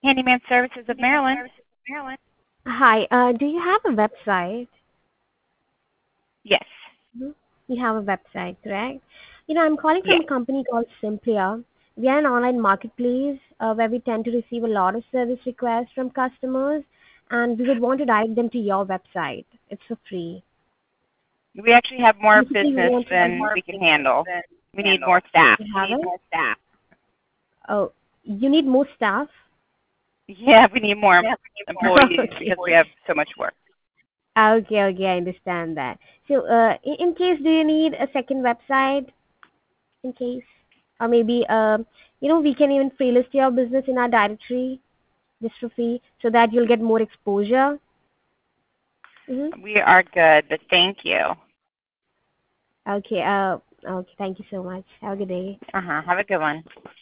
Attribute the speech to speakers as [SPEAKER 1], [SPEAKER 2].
[SPEAKER 1] Handyman Services of Maryland.
[SPEAKER 2] Hi, do you have a website?
[SPEAKER 1] Yes.
[SPEAKER 2] Mhm. You have a website, correct? I'm calling from
[SPEAKER 1] Yes.
[SPEAKER 2] a company called Simplia. We are an online marketplace where we tend to receive a lot of service requests from customers, and we would want to direct them to your website. It's for free.
[SPEAKER 1] We actually have more
[SPEAKER 2] Basically, we
[SPEAKER 1] business
[SPEAKER 2] want to
[SPEAKER 1] than we can handle. We need more staff.
[SPEAKER 2] you have it. Oh, you need more staff?
[SPEAKER 1] Yeah, we need more employees
[SPEAKER 2] Okay.
[SPEAKER 1] because we have so much work.
[SPEAKER 2] Okay, I understand that. So, in case, do you need a second website? In case, or maybe, we can even freelist your business in our directory just for free, so that you'll get more exposure. Mm-hmm.
[SPEAKER 1] We are good, but thank you.
[SPEAKER 2] Okay. Okay. Thank you so much. Have a good day.
[SPEAKER 1] Have a good one.